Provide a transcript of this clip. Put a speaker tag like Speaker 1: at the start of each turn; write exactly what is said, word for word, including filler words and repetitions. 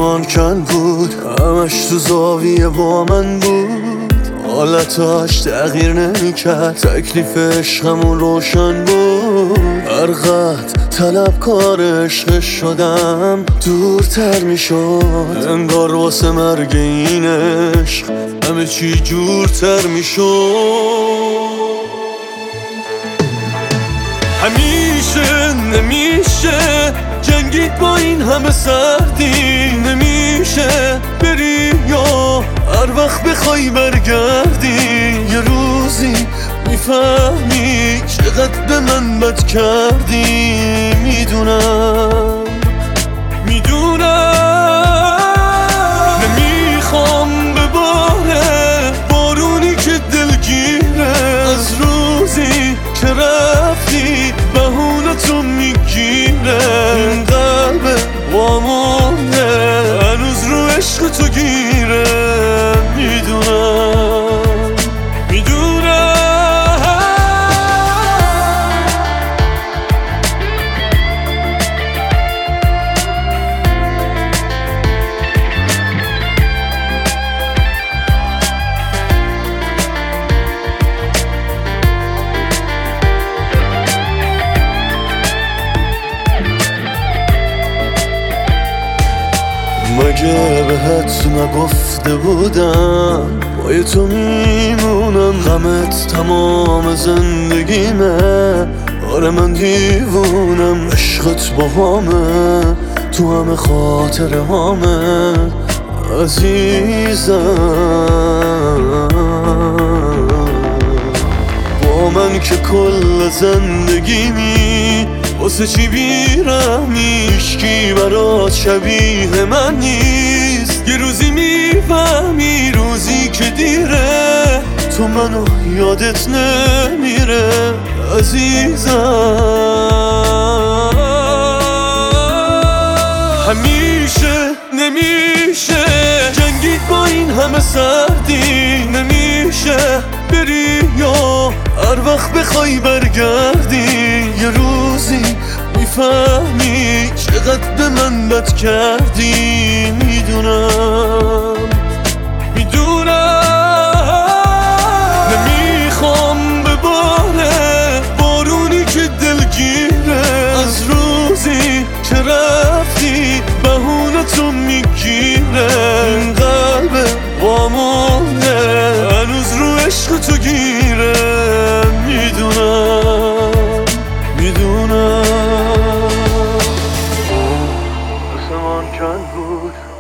Speaker 1: آسمان کن بود، همش تو زاویه با من بود، حالتاش تغییر نمیکرد، تکلیف عشقمون روشن بود. هر قد طلبکار عشق شدم دورتر میشد، انگار واسه مرگ این عشق همه چی جورتر میشد. همیشه نمیشه جنگید با این همه سردی، نمیشه بری یا هر وقت بخوای برگردی، یه روزی میفهمی چقدر به من بد کردی. میدونم میدونم نمیخوام بباره بارونی که دلگیره، از روزی که رفتی بهونتو میگیره، این قلب وامونده هنوز رو عشق تو گیره. میدونم میدونم مگه بهت نگفته بودم پای تو میمونم، غمت تمام زندگیمه، آره من دیوونم، عشقت با همه تو همه خاطر همه عزیزم. با من که کل زندگیمی واسه چی بیرمی، هیچکی برات شبیه من نیست، یه روزی میفهمی روزی که دیره تو منو یادت نمیره عزیزم. همیشه نمیشه جنگید با این همه سردی، نمیشه بری یا هر وقت بخوای برگردی، یه روزی میفهمی چقدر به من بد کردی. میدونم میدونم نمیخوام بباره بارونی که دلگیره، از روزی که رفتی بهونتو میگیره، این قلب وامونده هنوز رو عشق تو گیره. میدونم میدونم آسمان کن بود،